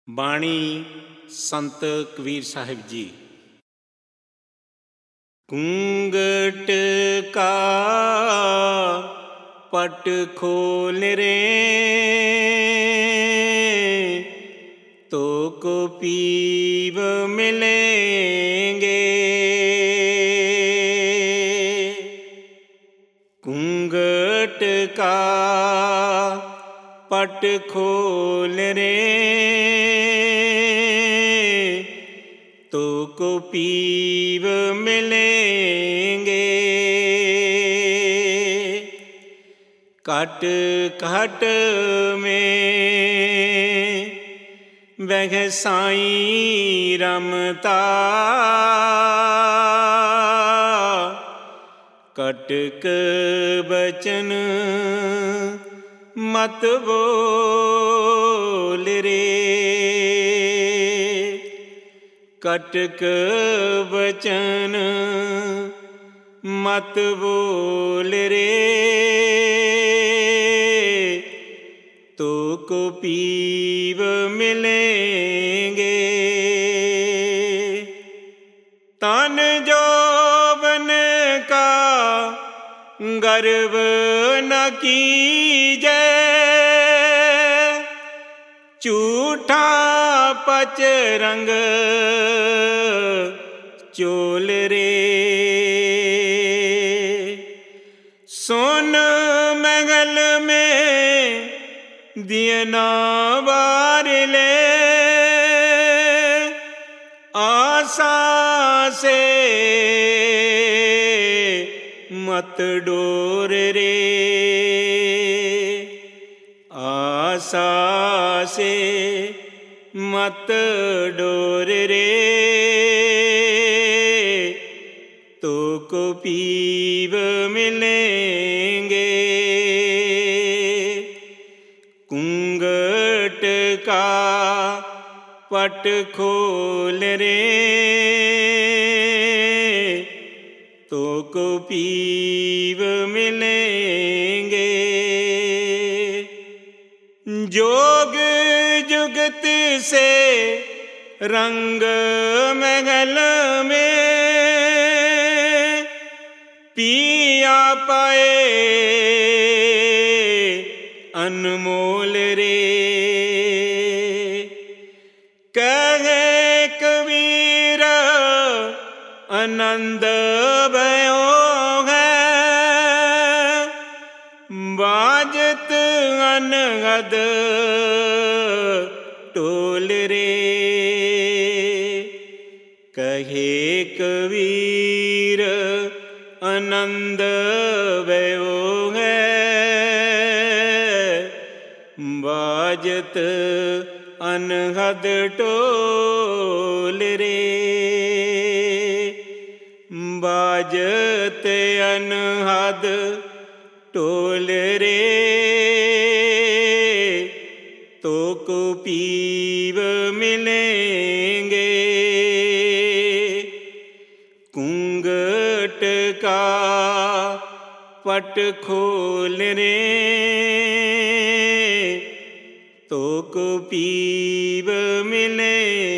ਬਾਣੀ ਸੰਤ ਕਬੀਰ ਸਾਹਿਬ ਜੀ। ਘੂੰਘਟ ਕਾ पट खोल रे तो को पीव मिलेंगे। घूंघट का पट खोल रे तो को पीव मिलेंगे। कट कट में वह साईं रमता कटक बचन मत बोल रे। कटक बचन मत बोल रे तो को पीव मिलेंगे। तन जोबन का गर्व न कीजे झूठा पच रंग चोल रे। सोन महल में दियना बार ले आशा से मत डोर रे। आशा से मत डोर रे तो को पीव मिलेंगे। घूंघट का पट खोल रे तो को पीव मिलेंगे। जोग जुगत से रंग महल में पिया पाए अनमोल रे। कहे कबीर आनंद भयो है बाजत अनहद टोल रे। कहे कबीर आनंद भयो है बाजत अनहद टोल रे। बाजत अनहद टोल रे तो को पीव मिलेंगे। घूंघट का पट खोल रे तो को पीव मिलेंगे।